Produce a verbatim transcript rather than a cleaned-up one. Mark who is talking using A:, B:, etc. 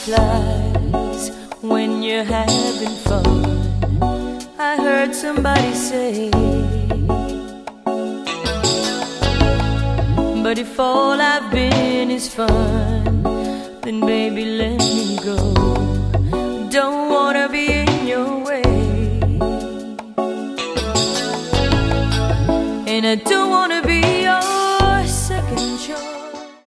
A: flies when you're having fun, I heard somebody say. But if all I've been is fun, then baby let me go.